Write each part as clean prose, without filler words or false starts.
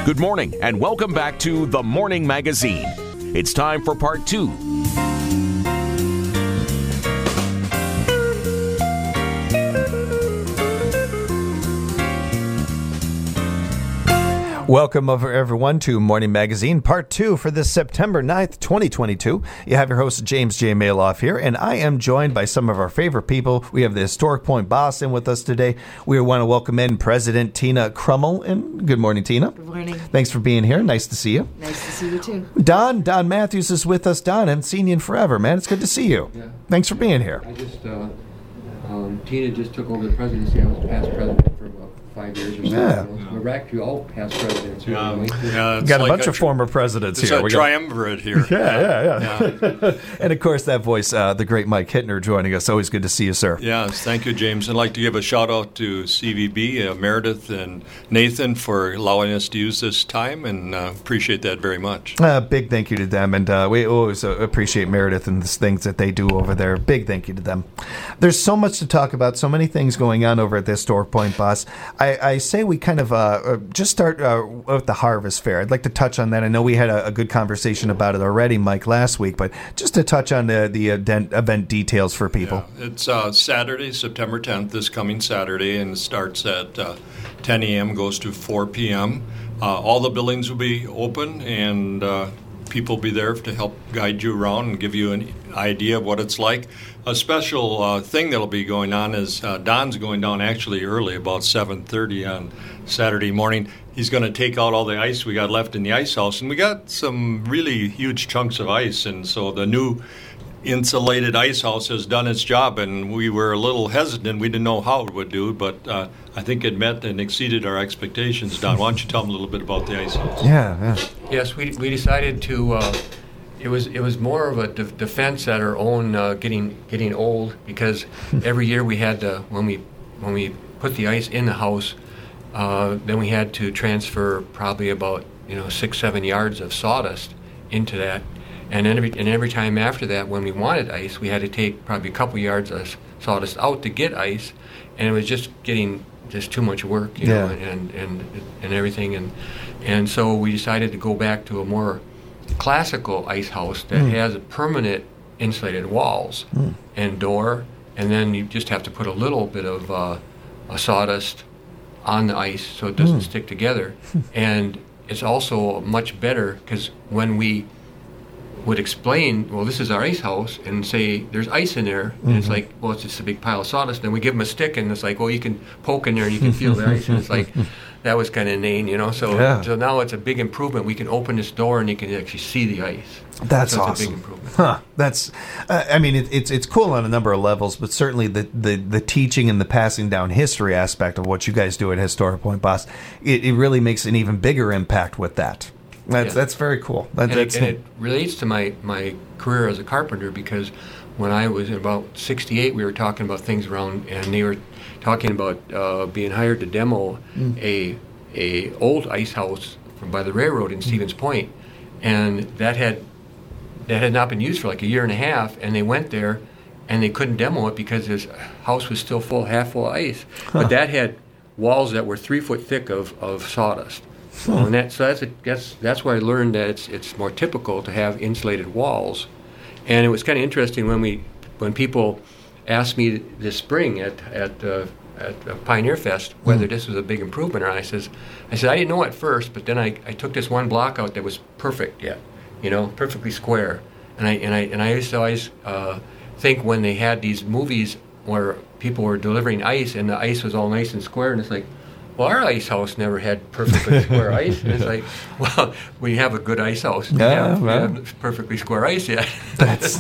Good morning and welcome back to The Morning Magazine. It's time for part 2. Welcome everyone to Morning Magazine, Part 2 for this September 9th, 2022. You have your host, James J. Maloff here, and I am joined by some of our favorite people. We have the Historic Point boss in with us today. We want to welcome in President Tina Krummel. And good morning, Tina. Good morning. Thanks for being here. Nice to see you. Nice to see you, too. Don Matthews is with us. Don, I haven't seen you in forever, man. It's good to see you. Yeah. Thanks for being here. I just, Tina just took over the presidency. I was past president for about 5 years or so. Yeah. We're actually all past presidents. Yeah, Got a bunch of former presidents it's here. It's a triumvirate here. Yeah. And of course, that voice, the great Mike Hittner joining us. Always good to see you, sir. Yes, thank you, James. I'd like to give a shout out to CVB, Meredith and Nathan for allowing us to use this time, and appreciate that very much. Big thank you to them, and we always appreciate Meredith and the things that they do over there. Big thank you to them. There's so much to talk about, so many things going on over at the Historic Point, boss. I say we kind of just start with the Harvest Fair. I'd like to touch on that. I know we had a good conversation about it already, Mike, last week, but just to touch on the event details for people. Yeah, it's Saturday, September 10th, this coming Saturday, and it starts at 10 a.m., goes to 4 p.m. All the buildings will be open, and people will be there to help guide you around and give you an idea of what it's like. A special thing that'll be going on is Don's going down actually early, about 7:30 on Saturday morning. He's going to take out all the ice we got left in the ice house, and we got some really huge chunks of ice, and so the new insulated ice house has done its job, and we were a little hesitant. We didn't know how it would do, but I think it met and exceeded our expectations. Don, why don't you tell them a little bit about the ice house? Yeah. Yes, we decided to. It was more of a defense at our own getting old, because every year we had to, when we put the ice in the house, then we had to transfer probably about 6-7 yards of sawdust into that, and every time after that, when we wanted ice, we had to take probably a couple yards of sawdust out to get ice, and it was just getting too much work, know, and everything, and so we decided to go back to a more classical ice house that has a permanent insulated walls and door, and then you just have to put a little bit of a sawdust on the ice so it doesn't stick together. And it's also much better because when we would explain, well, this is our ice house, and say there's ice in there, and it's like, well, it's just a big pile of sawdust. Then we give them a stick, and it's like, well, you can poke in there and you can feel the ice, and it's like, that was kind of inane, So now it's a big improvement. We can open this door and you can actually see the ice. That's so awesome. It's a big improvement. Huh. That's, it's cool on a number of levels, but certainly the teaching and the passing down history aspect of what you guys do at Historic Point, boss, it really makes an even bigger impact with that. That's very cool. It relates to my career as a carpenter, because when I was about 68, we were talking about things around, and they were talking about being hired to demo a old ice house by the railroad in Stevens Point, and that had not been used for like a year and a half, and they went there and they couldn't demo it because his house was still half full of ice, but that had walls that were 3 foot thick of sawdust. And that's where I learned that it's more typical to have insulated walls. And it was kind of interesting when people asked me this spring at Pioneer Fest whether this was a big improvement or not. I said I didn't know at first, but then I took this one block out that was perfect yet, perfectly square. And I used to always think when they had these movies where people were delivering ice and the ice was all nice and square, and it's like, well, our ice house never had perfectly square ice. And it's like, well, we have a good ice house. We have perfectly square ice yet. That's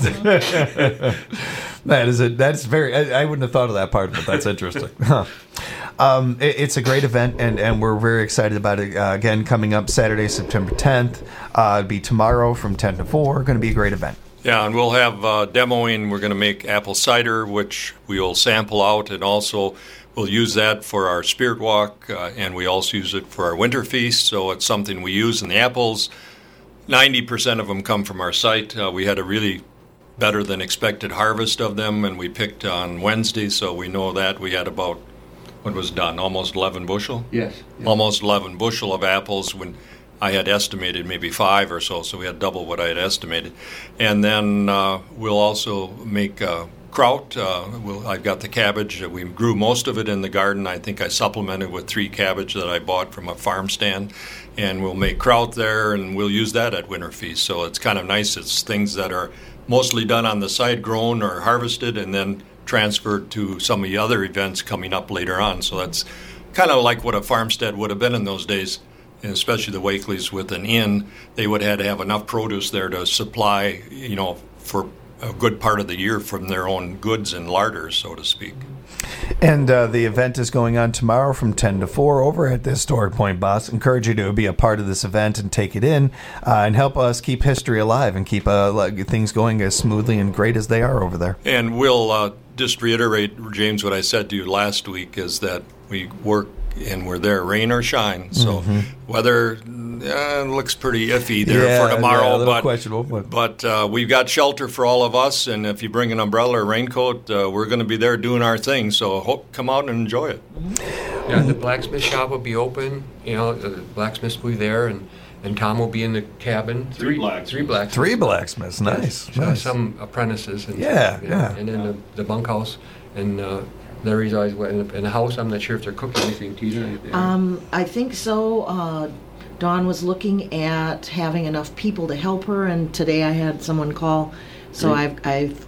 very. I wouldn't have thought of that part, but that's interesting. It's a great event, and we're very excited about it. Again, coming up Saturday, September 10th. It'll be tomorrow from 10 to 4. Going to be a great event. Yeah, and we'll have demoing. We're going to make apple cider, which we'll sample out, and also we'll use that for our Spirit Walk, and we also use it for our Winter Feast, so it's something we use. And the apples, 90% of them come from our site. We had a really better than expected harvest of them, and we picked on Wednesday, so we know that we had about what was done, almost 11 bushel? Yes. Almost 11 bushel of apples when I had estimated maybe 5 or so we had double what I had estimated. And then we'll also make kraut. I've got the cabbage. We grew most of it in the garden. I think I supplemented with 3 cabbage that I bought from a farm stand. And we'll make kraut there, and we'll use that at Winter Feast. So it's kind of nice. It's things that are mostly done on the site, grown or harvested, and then transferred to some of the other events coming up later on. So that's kind of like what a farmstead would have been in those days, and especially the Wakeleys with an inn. They would have to have enough produce there to supply, for a good part of the year from their own goods and larders, so to speak. And the event is going on tomorrow from 10 to 4 over at the Historic Point Boss. Encourage you to be a part of this event and take it in and help us keep history alive and keep things going as smoothly and great as they are over there. And we'll just reiterate, James, what I said to you last week is that we work and we're there, rain or shine. So weather looks pretty iffy there for tomorrow, a little questionable. But we've got shelter for all of us, and if you bring an umbrella or raincoat, we're going to be there doing our thing. So come out and enjoy it. Yeah, the blacksmith shop will be open. The blacksmiths will be there, and Tom will be in the cabin. Three blacksmiths. 3 blacksmiths. Nice. Nice. Some apprentices. And Yeah. And then the bunkhouse, and Larry's always in the house. I'm not sure if they're cooking anything, Tina. I think so. Dawn was looking at having enough people to help her, and today I had someone call, so I've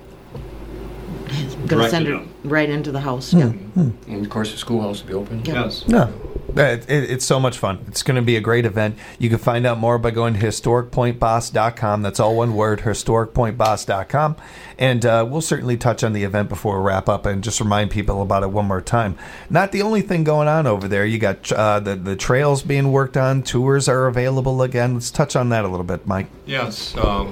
going to send her right into the house. Yeah. And of course, the schoolhouse will be open. Yeah. Yes. No. It's so much fun. It's going to be a great event. You can find out more by going to historicpointboss.com. That's all one word, historicpointboss.com. And we'll certainly touch on the event before we wrap up and just remind people about it one more time. Not the only thing going on over there. You got the trails being worked on. Tours are available again. Let's touch on that a little bit, Mike. Yes.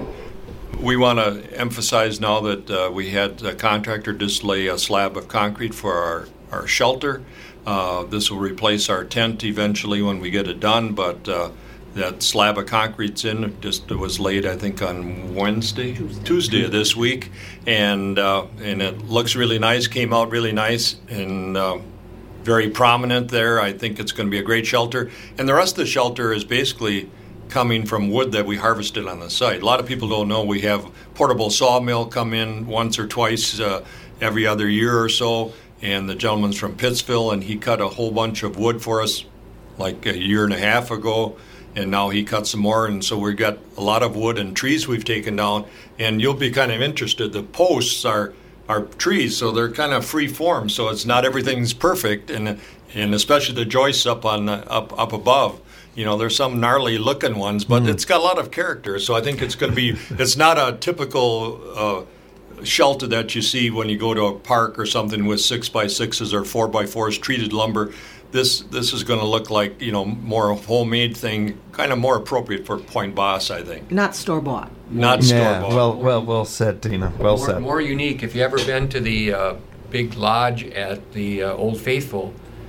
We want to emphasize now that we had a contractor just lay a slab of concrete for our shelter. This will replace our tent eventually when we get it done, but that slab of concrete's in. It was laid, I think, on Tuesday of this week, and it looks really nice. Came out really nice and very prominent there. I think it's going to be a great shelter, and the rest of the shelter is basically coming from wood that we harvested on the site. A lot of people don't know we have portable sawmill come in once or twice every other year or so. And the gentleman's from Pittsville, and he cut a whole bunch of wood for us like a year and a half ago, and now he cut some more, and so we've got a lot of wood and trees we've taken down, and you'll be kind of interested. The posts are trees, so they're kind of free form, so it's not everything's perfect, and especially the joists up above. There's some gnarly looking ones, but it's got a lot of character, so I think it's going to be, it's not a typical shelter that you see when you go to a park or something with 6x6s or 4x4s treated lumber. This is going to look like more homemade thing, kind of more appropriate for Point Boss, I think. Not store-bought. Not store-bought. Well said, Tina. Well said. More unique. If you ever been to the big lodge at the Old Faithful,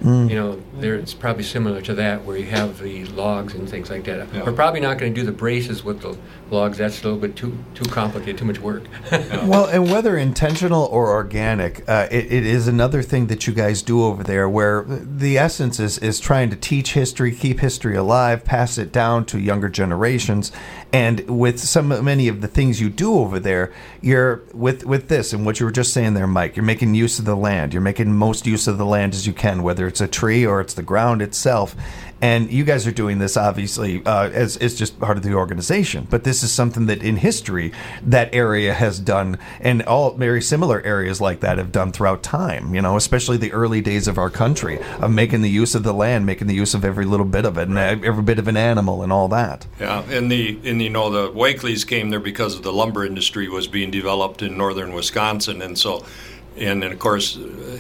it's probably similar to that, where you have the logs and things like that. Yeah. We're probably not going to do the braces with the logs. That's a little bit too complicated, too much work. Well, and whether intentional or organic, it is another thing that you guys do over there, where the essence is trying to teach history, keep history alive, pass it down to younger generations. And with many of the things you do over there, you're with this and what you were just saying there, Mike, you're making use of the land. You're making most use of the land as you can, whether it's a tree or it's the ground itself. And you guys are doing this, obviously, as just part of the organization. But this is something that in history that area has done, and all very similar areas like that have done throughout time, especially the early days of our country, of making the use of the land, making the use of every little bit of it, and every bit of an animal and all that. Yeah, and the Wakeleys came there because of the lumber industry was being developed in northern Wisconsin, and so... And of course,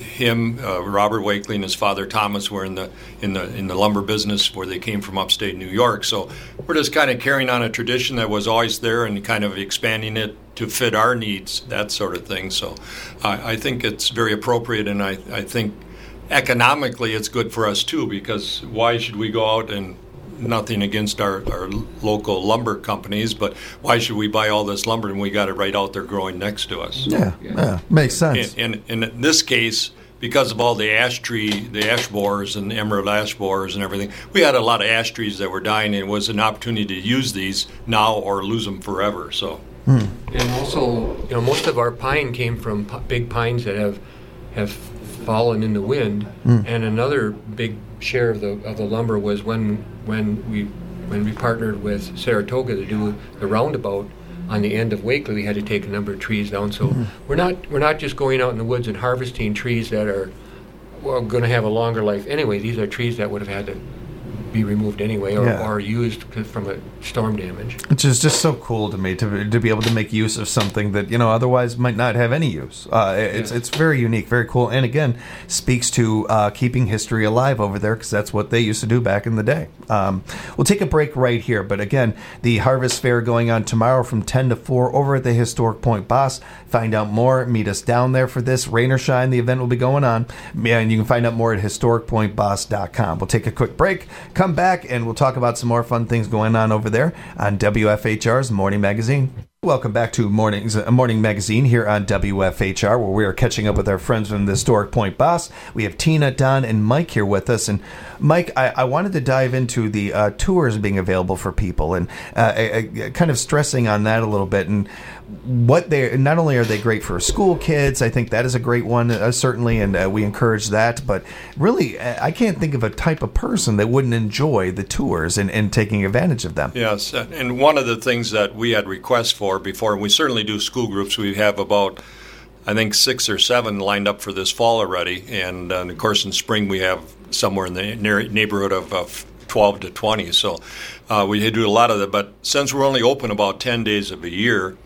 Robert Wakeley and his father Thomas were in the lumber business, where they came from upstate New York. So we're just kind of carrying on a tradition that was always there and kind of expanding it to fit our needs, that sort of thing. So I think it's very appropriate, and I think economically it's good for us too, because why should we go out and, nothing against our local lumber companies, but why should we buy all this lumber and we got it right out there growing next to us? Yeah. Makes sense. And in this case, because of all the ash borers and emerald ash borers and everything, we had a lot of ash trees that were dying, and it was an opportunity to use these now or lose them forever. So, and also, most of our pine came from big pines that have fallen in the wind, and another big share of the lumber was when we partnered with Saratoga to do the roundabout. On the end of Wakely, we had to take a number of trees down. So we're not just going out in the woods and harvesting trees that are going to have a longer life anyway. These are trees that would have had to be removed anyway or used from a storm damage. Which is just so cool to me to be able to make use of something that otherwise might not have any use. It's very unique, very cool, and again speaks to keeping history alive over there, because that's what they used to do back in the day. We'll take a break right here, but again, the Harvest Fair going on tomorrow from 10 to 4 over at the Historic Point Boss. Find out more, meet us down there for this. Rain or shine, the event will be going on, and you can find out more at historicpointboss.com. We'll take a quick break, come back, and we'll talk about some more fun things going on over there on WFHR's Morning Magazine. Welcome back to Morning Magazine here on WFHR, where we are catching up with our friends from the Historic Point Boss. We have Tina, Don, and Mike here with us. And Mike, I wanted to dive into the tours being available for people, and kind of stressing on that a little bit. And not only are they great for school kids, I think that is a great one, certainly, and we encourage that. But really, I can't think of a type of person that wouldn't enjoy the tours and taking advantage of them. Yes, and one of the things that we had requests for before, and we certainly do school groups, we have about, I think, 6 or 7 lined up for this fall already, and of course in spring we have somewhere in the neighborhood of 12 to 20, so we do a lot of that. But since we're only open about 10 days of a year,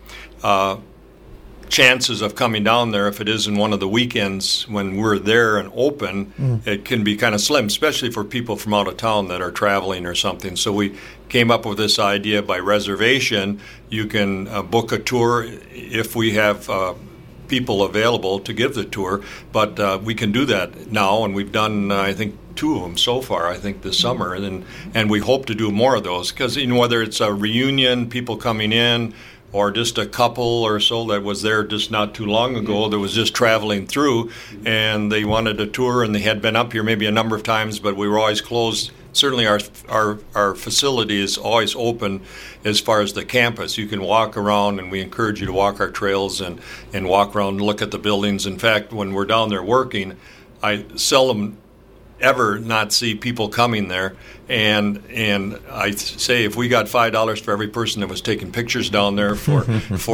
chances of coming down there, if it is in one of the weekends when we're there and open, it can be kind of slim, especially for people from out of town that are traveling or something. So we came up with this idea: by reservation, you can book a tour if we have people available to give the tour. But we can do that now, and we've done, I think, 2 of them so far, I think, this summer, and we hope to do more of those, because whether it's a reunion, people coming in, or just a couple or so that was there just not too long ago that was just traveling through, and they wanted a tour, and they had been up here maybe a number of times, but we were always closed. Certainly our facility is always open as far as the campus. You can walk around, and we encourage you to walk our trails and walk around and look at the buildings. In fact, when we're down there working, I seldom ever not see people coming there, and I say, if we got $5 for every person that was taking pictures down there for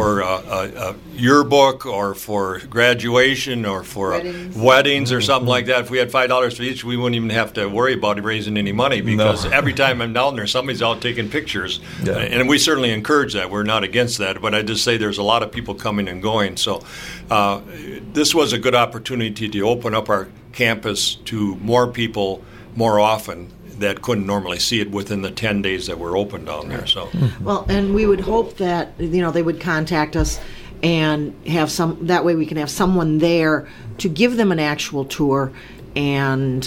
a yearbook or for graduation or for weddings or something like that, if we had $5 for each, we wouldn't even have to worry about raising any money, because every time I'm down there, somebody's out taking pictures. And we certainly encourage that. We're not against that, but I just say there's a lot of people coming and going. So this was a good opportunity to open up our campus to more people more often that couldn't normally see it within the 10 days that we're open down there. So, well, and we would hope that they would contact us and have that way we can have someone there to give them an actual tour and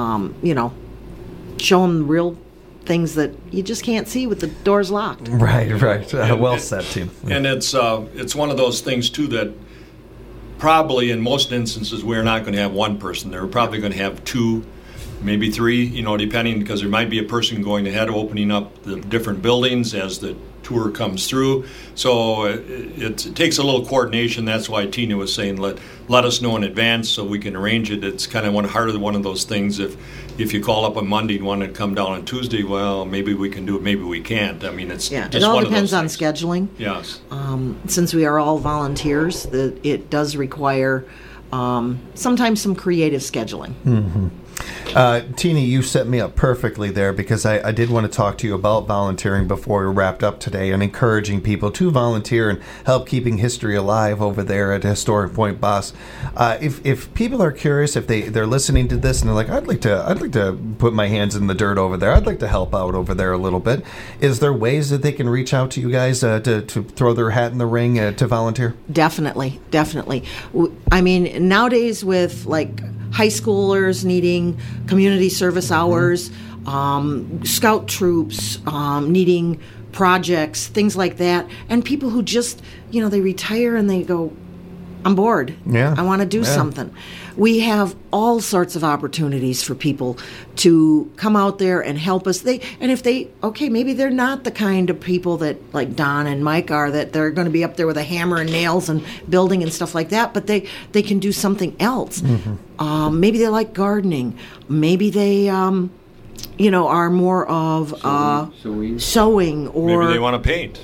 show them real things that you just can't see with the doors locked. Right. Well said, Tim. And it's one of those things too that probably in most instances we're not going to have one person there. We're probably going to have 2, maybe 3, depending, because there might be a person going ahead opening up the different buildings as the tour comes through. So it takes a little coordination. That's why Tina was saying let us know in advance so we can arrange it. It's kind of one of those things. If you call up on Monday and want to come down on Tuesday, well, maybe we can do it, maybe we can't. I mean, it's just it all one depends of on those scheduling. Yes. Since we are all volunteers, it does require sometimes some creative scheduling. Mm-hmm. Tina, you set me up perfectly there, because I did want to talk to you about volunteering before we wrapped up today, and encouraging people to volunteer and help keeping history alive over there at Historic Point Boss. If people are curious, if they're listening to this and they're like, I'd like to put my hands in the dirt over there, I'd like to help out over there a little bit, is there ways that they can reach out to you guys to throw their hat in the ring to volunteer? Definitely. I mean, nowadays with high schoolers needing community service hours, scout troops needing projects, things like that, and people who just, they retire and they go, I'm bored. Yeah. I want to do something. We have all sorts of opportunities for people to come out there and help us. Maybe they're not the kind of people that like Don and Mike are, that they're going to be up there with a hammer and nails and building and stuff like that, but they can do something else. Mm-hmm. Maybe they like gardening. Maybe they are more of sewing, or maybe they want to paint.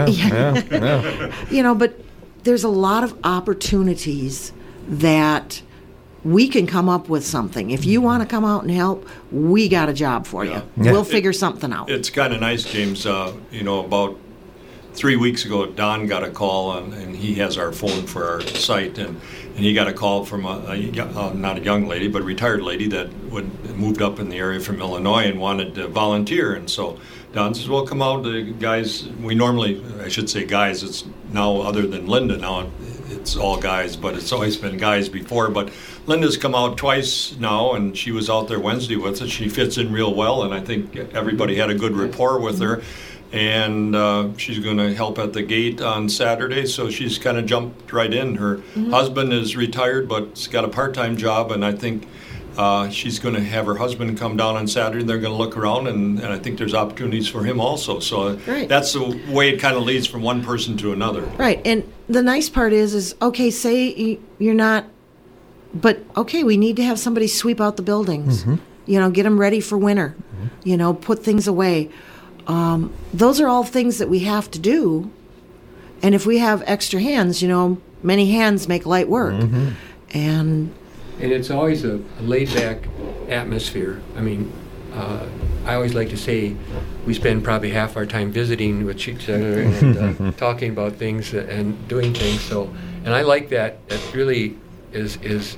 Yeah. But there's a lot of opportunities that we can come up with something. If you want to come out and help, we got a job for you. Yeah. We'll figure something out. It's kind of nice, James. About 3 weeks ago, Don got a call, and he has our phone for our site, and he got a call from not a young lady, but a retired lady that moved up in the area from Illinois and wanted to volunteer. And so Don says, well, come out. The guys, I should say guys, it's now other than Linda now, it's all guys, but it's always been guys before. But Linda's come out twice now, and she was out there Wednesday with us. She fits in real well, and I think everybody had a good rapport with her. And she's going to help at the gate on Saturday, so she's kind of jumped right in. Her husband is retired, but has got a part-time job, and I think she's going to have her husband come down on Saturday. They're going to look around, and I think there's opportunities for him also. So that's the way it kind of leads from one person to another. Right, and the nice part is okay, say you're not, but okay, we need to have somebody sweep out the buildings, get them ready for winter, put things away. Those are all things that we have to do, and if we have extra hands, many hands make light work, and it's always a laid-back atmosphere. I mean, I always like to say we spend probably half our time visiting with each other and talking about things and doing things. So, and I like that. That really is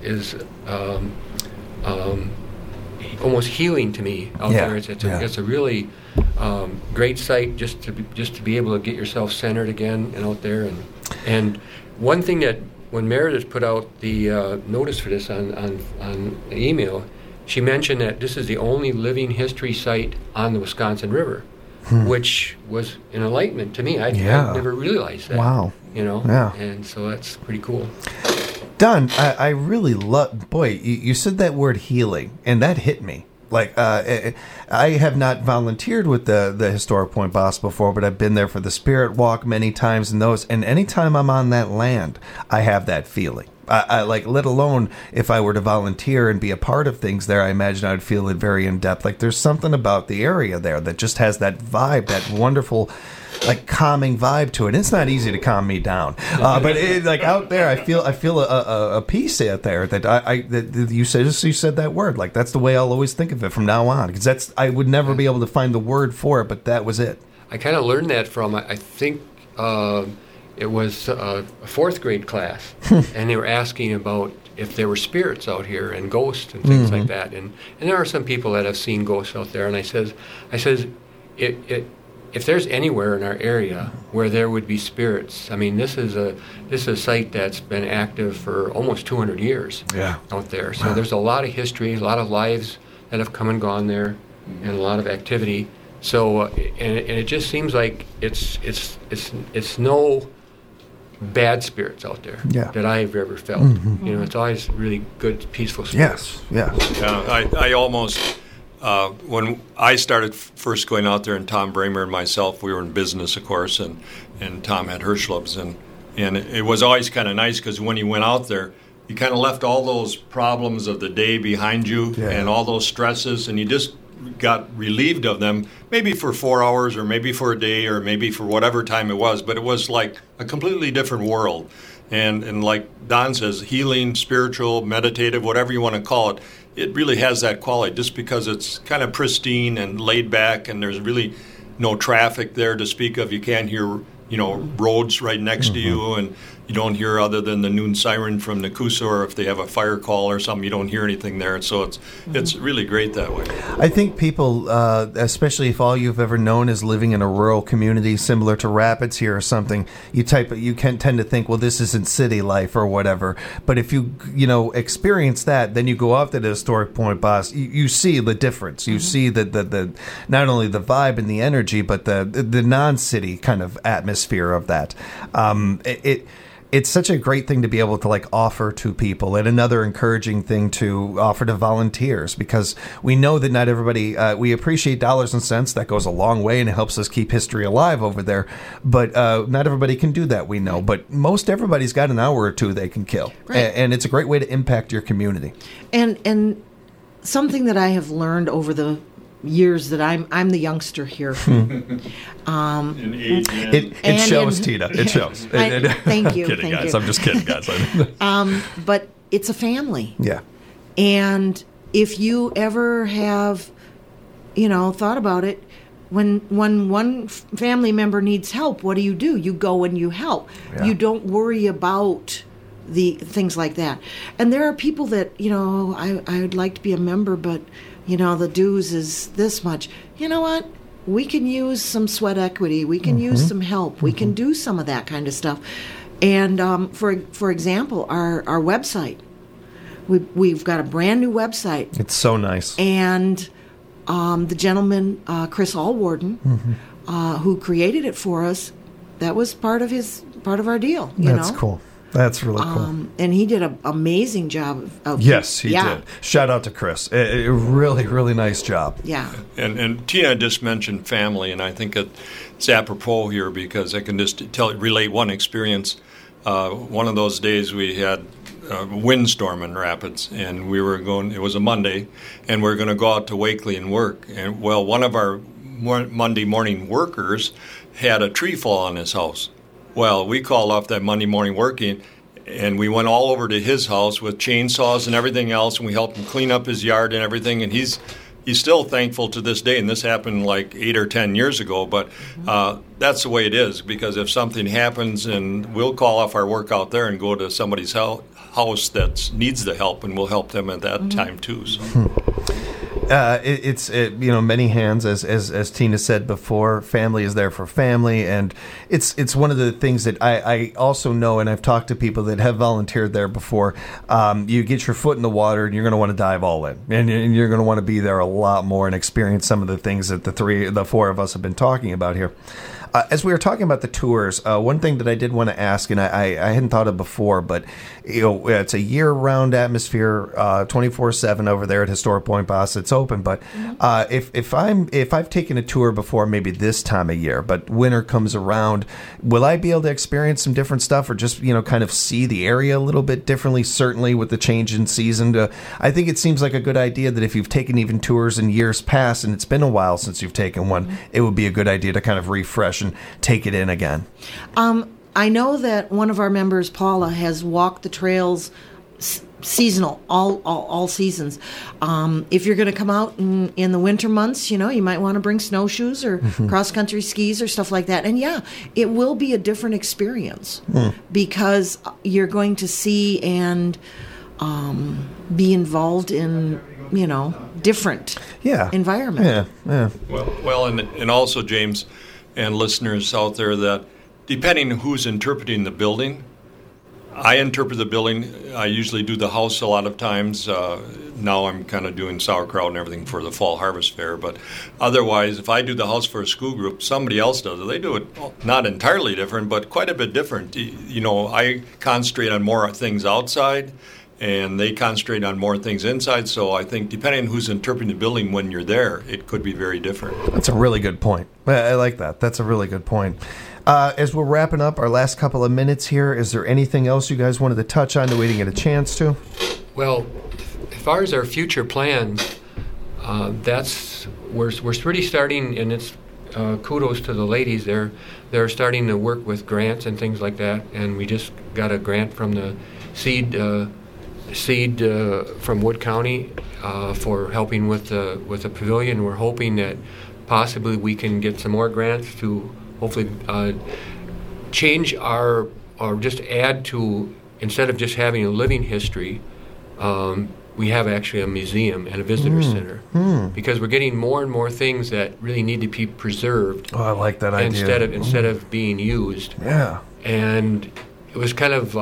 almost healing to me out there. It's a really great site just to be able to get yourself centered again and out there. And one thing that when Meredith put out the notice for this on an email, she mentioned that this is the only living history site on the Wisconsin River, which was an enlightenment to me. I never realized that. Wow. And so that's pretty cool. Don, I really love, you said that word healing, and that hit me. Like, I have not volunteered with the Historic Point Boss before, but I've been there for the Spirit Walk many times and anytime I'm on that land, I have that feeling. I like, let alone if I were to volunteer and be a part of things there, I imagine I would feel it very in depth. Like, there's something about the area there that just has that vibe, that wonderful, like, calming vibe to it. It's not easy to calm me down, but out there, I feel a peace out there that you said that word. Like, that's the way I'll always think of it from now on, because I would never be able to find the word for it, but that was it. I kind of learned that from, I think it was a fourth grade class, and they were asking about if there were spirits out here and ghosts and things like that, and there are some people that have seen ghosts out there, and I says if there's anywhere in our area where there would be spirits, I mean, this is a site that's been active for almost 200 years out there. So there's a lot of history, a lot of lives that have come and gone there, and a lot of activity. So and it just seems like it's no bad spirits out there that I've ever felt. It's always really good, peaceful spirits. Yes. I almost. When I started first going out there, and Tom Bramer and myself, we were in business, of course, and Tom had Hirschlubs, and it was always kind of nice because when you went out there, you kind of left all those problems of the day behind you and all those stresses, and you just got relieved of them, maybe for 4 hours or maybe for a day or maybe for whatever time it was, but it was like a completely different world. And like Don says, healing, spiritual, meditative, whatever you want to call it, it really has that quality just because it's kind of pristine and laid back, and there's really no traffic there to speak of. You can't hear, roads right next to you, and you don't hear other than the noon siren from Nakusa, or if they have a fire call or something, you don't hear anything there. So it's really great that way. I think people, especially if all you've ever known is living in a rural community similar to Rapids here or something, you can tend to think, well, this isn't city life or whatever. But if you experience that, then you go off to the Historic Point Boss, you see the difference. You see the not only the vibe and the energy, but the non-city kind of atmosphere of that. it's such a great thing to be able to like offer to people, and another encouraging thing to offer to volunteers, because we know that not everybody, we appreciate dollars and cents. That goes a long way and it helps us keep history alive over there. But not everybody can do that, we know. But most everybody's got an hour or two they can kill. Right. And it's a great way to impact your community. And something that I have learned over the years that I'm the youngster here. It shows, Tina. It shows. Thank you. I'm kidding, thank guys. you. I'm just kidding, guys. But it's a family. Yeah. And if you ever have, thought about it, when one family member needs help, what do? You go and you help. Yeah. You don't worry about the things like that. And there are people that, I would like to be a member, but, the dues is this much. You know what? We can use some sweat equity. We can use some help. We can do some of that kind of stuff. And for example, our website, we've got a brand new website. It's so nice. And the gentleman, Chris Allwarden, who created it for us, that was part of our deal. That's cool. That's really cool. And he did an amazing job. Yes, he did. Shout out to Chris. A really, really nice job. Yeah. And Tina just mentioned family, and I think it's apropos here because I can just relate one experience. One of those days we had a windstorm in Rapids, and we were going. It was a Monday, and we were going to go out to Wakely and work. And one of our Monday morning workers had a tree fall on his house. Well, we called off that Monday morning working, and we went all over to his house with chainsaws and everything else, and we helped him clean up his yard and everything. And he's still thankful to this day, and this happened like 8 or 10 years ago. But that's the way it is, because if something happens, and we'll call off our work out there and go to somebody's house that needs the help, and we'll help them at that time too. So. It's many hands, as Tina said before. Family is there for family, and it's one of the things that I also know, and I've talked to people that have volunteered there before. You get your foot in the water, and you're going to want to dive all in, and you're going to want to be there a lot more and experience some of the things that the four of us have been talking about here. As we were talking about the tours, one thing that I did want to ask, and I hadn't thought of before, but it's a year-round atmosphere, 24/7 over there at Historic Point, Boss. It's open, but if I've taken a tour before, maybe this time of year, but winter comes around, will I be able to experience some different stuff, or just kind of see the area a little bit differently? Certainly, with the change in season, I think it seems like a good idea that if you've taken even tours in years past, and it's been a while since you've taken one, it would be a good idea to kind of refresh and take it in again. I know that one of our members, Paula, has walked the trails seasonal, all seasons. If you're going to come out in the winter months, you might want to bring snowshoes or cross-country skis or stuff like that. And it will be a different experience because you're going to see and be involved in different environment. Yeah. Well, and also, James, and listeners out there, that depending on who's interpreting the building, I interpret the building. I usually do the house a lot of times. Now I'm kind of doing sauerkraut and everything for the Fall Harvest Fair. But otherwise, if I do the house for a school group, somebody else does it. They do it not entirely different, but quite a bit different. I concentrate on more things outside, and they concentrate on more things inside. So I think depending on who's interpreting the building when you're there, it could be very different. That's a really good point. I like that. That's a really good point. As we're wrapping up our last couple of minutes here, is there anything else you guys wanted to touch on that we didn't get a chance to? Well, as far as our future plans, we're really starting, and it's kudos to the ladies. They're starting to work with grants and things like that, and we just got a grant from the seed from Wood County for helping with the pavilion. We're hoping that possibly we can get some more grants to hopefully change or just add to, instead of just having a living history, we have actually a museum and a visitor center because we're getting more and more things that really need to be preserved. Oh, I like that idea. Instead of being used. Yeah. And it was kind of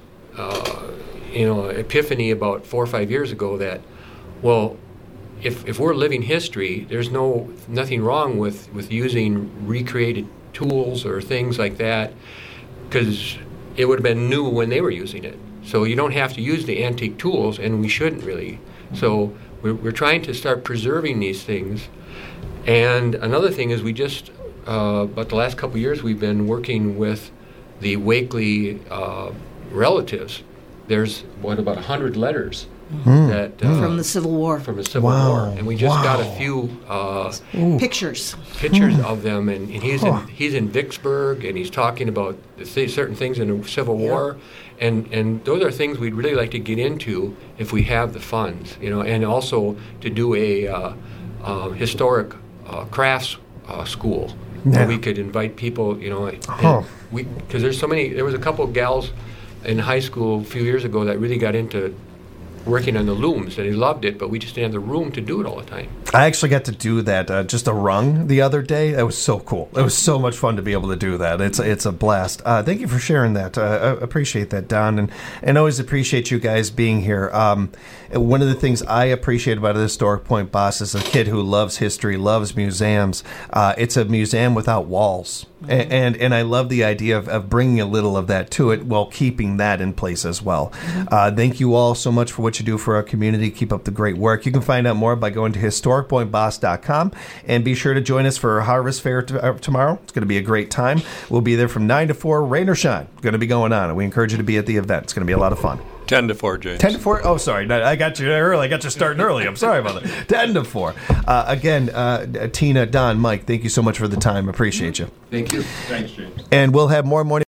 epiphany about 4 or 5 years ago that, well, if we're living history, there's nothing wrong with using recreated tools or things like that, because it would have been new when they were using it. So you don't have to use the antique tools, and we shouldn't really. So we're trying to start preserving these things. And another thing is we just, about the last couple of years, we've been working with the Wakely relatives. There's, about 100 letters that from the Civil War. From the Civil War. And we just got a few Pictures of them, and he's in Vicksburg, and he's talking about certain things in the Civil War, and those are things we'd really like to get into if we have the funds, and also to do a historic crafts school where we could invite people, because there's so many. There was a couple of gals in high school a few years ago that really got into working on the looms, and he loved it, but we just didn't have the room to do it all the time. I actually got to do that, just a rung the other day. That was so cool. It was so much fun to be able to do that. It's a blast. Thank you for sharing that. I appreciate that, Don, and always appreciate you guys being here. One of the things I appreciate about the Historic Point Boss is a kid who loves history, loves museums. It's a museum without walls. And I love the idea of bringing a little of that to it while keeping that in place as well. Thank you all so much for what you do for our community. Keep up the great work. You can find out more by going to historicpointboss.com, and be sure to join us for our Harvest Fair tomorrow. It's going to be a great time. We'll be there from 9 to 4, rain or shine. Going to be going on, and we encourage you to be at the event. It's going to be a lot of fun. 10 to 4, James. 10 to 4? Oh, sorry. I got you early. I got you starting early. I'm sorry about that. 10 to 4. Again, Tina, Don, Mike, thank you so much for the time. Appreciate you. Thank you. Thanks, James. And we'll have more morning.